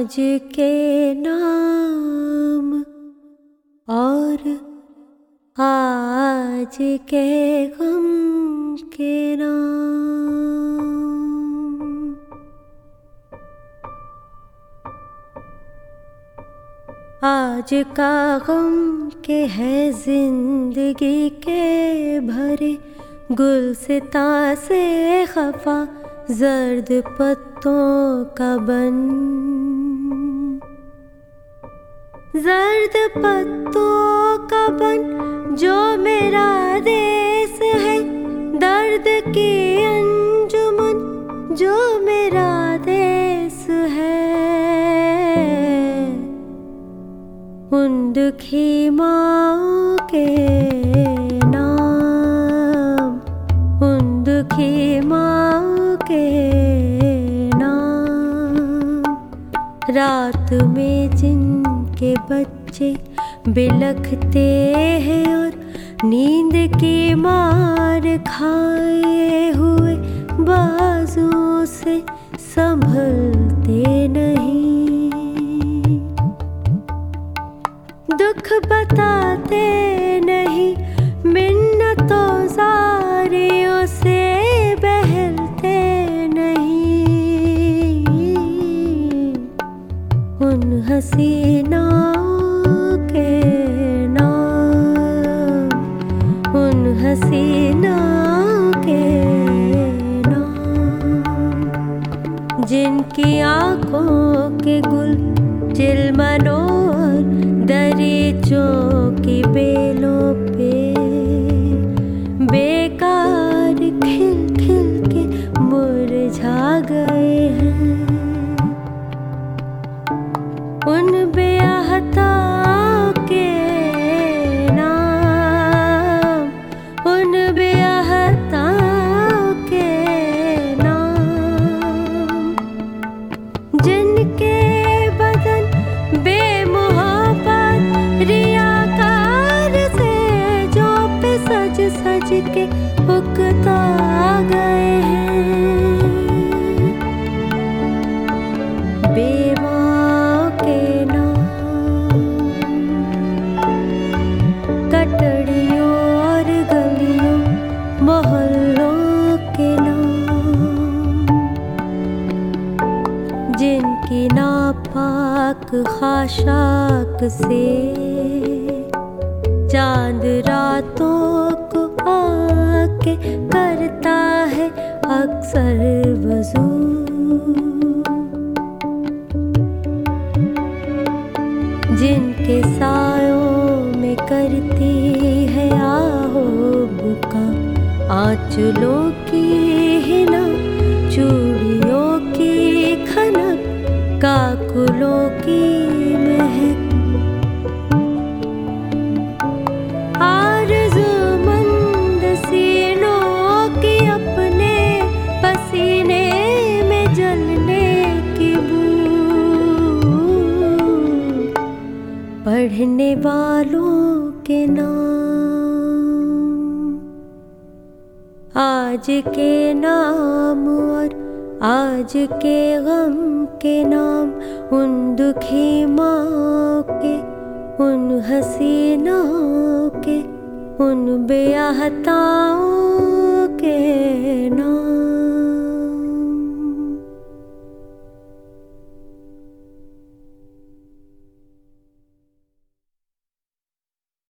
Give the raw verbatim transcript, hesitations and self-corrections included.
आज के नाम और आज के गम के नाम। आज का गम के है जिंदगी के भरे गुलसिता से खफा जर्द पत्तों का बन। जर्द पत्तों का बन जो मेरा देश है, दर्द की अंजुमन जो मेरा देश है। उन दुखी माँओं के नाम, उन दुखी माँओं के नाम। रात में जिनके बच्चे बिलखते हैं और नींद की मार खाए हुए बाजुओं से संभलते नहीं। दुख बताते नहीं, मिन्नतों जारियों से बहलते नहीं। उन हसीनाओं के नाम, उन हसीनाओं के नाम। जिनकी आँखों के गुल चिलमनों दरीचों की बेलों पे बेकार खिल खिल के मुरझा गए हैं। उन बेअहताओं के नाम, उन बेअहताओं के नाम। जिनके बदन रियाकार से जो पे सज सज के उकता गए हैं। बेवाओं के नाम, कटड़ियों और गलियों मोहल्लों के नाम। जिनकी नापाक खाशाक से चांद रातों को आके करता है अक्सर वज़ू। जिनके सायों में करती है आहो बुका आंचलों की हिना, चूड़ियों की खनक, काकुलों की महक। आरज़ूमंद सीनों की अपने पसीने में जलने की बू। पढ़ने वालों के नाम, आज के नाम और आज के गम के नाम। उन दुखी माँओं के, उन हसीनाओं के, उन बेअहताओं